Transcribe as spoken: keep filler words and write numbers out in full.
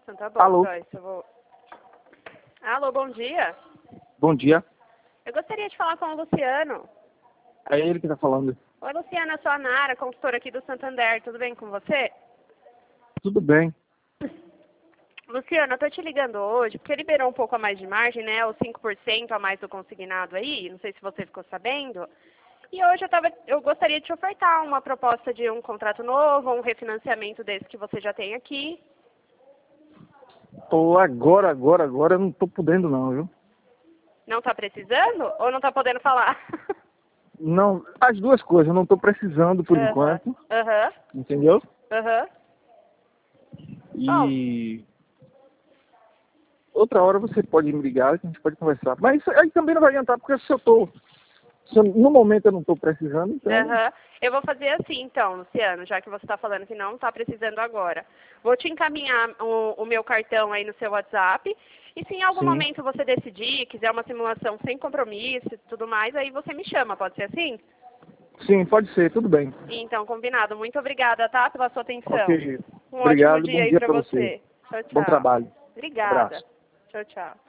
Então tá bom, Alô? Joyce, eu vou... Alô, bom dia. Bom dia. Eu gostaria de falar com o Luciano. É ele que tá falando. Oi, Luciano, eu sou a Nara, consultora aqui do Santander. Tudo bem com você? Tudo bem. Luciano, eu tô te ligando hoje porque liberou um pouco a mais de margem, né? Os cinco por cento a mais do consignado aí. Não sei se você ficou sabendo. E hoje eu, tava, eu gostaria de te ofertar uma proposta de um contrato novo, um refinanciamento desse que você já tem aqui. Tô agora, agora, agora eu não tô podendo não, viu? Não tá precisando ou não tá podendo falar? Não, as duas coisas, eu não tô precisando por Aham, enquanto, aham, entendeu? aham. Bom, E outra hora você pode me ligar, que a gente pode conversar. Mas isso aí também não vai adiantar, porque se eu tô, se eu- no momento eu não tô precisando, então, aham. Eu vou fazer assim, então, Luciano, já que você está falando que não está precisando agora. Vou te encaminhar o, o meu cartão aí no seu WhatsApp. E se em algum sim, momento você decidir, quiser uma simulação sem compromisso e tudo mais, aí você me chama, pode ser assim? sim, pode ser, tudo bem. Então, combinado. Muito obrigada, tá, pela sua atenção. Ok, Um ótimo obrigado, dia bom aí dia para pra você. você. Tchau, Bom tchau. trabalho. Obrigada. Abraço. Tchau, tchau.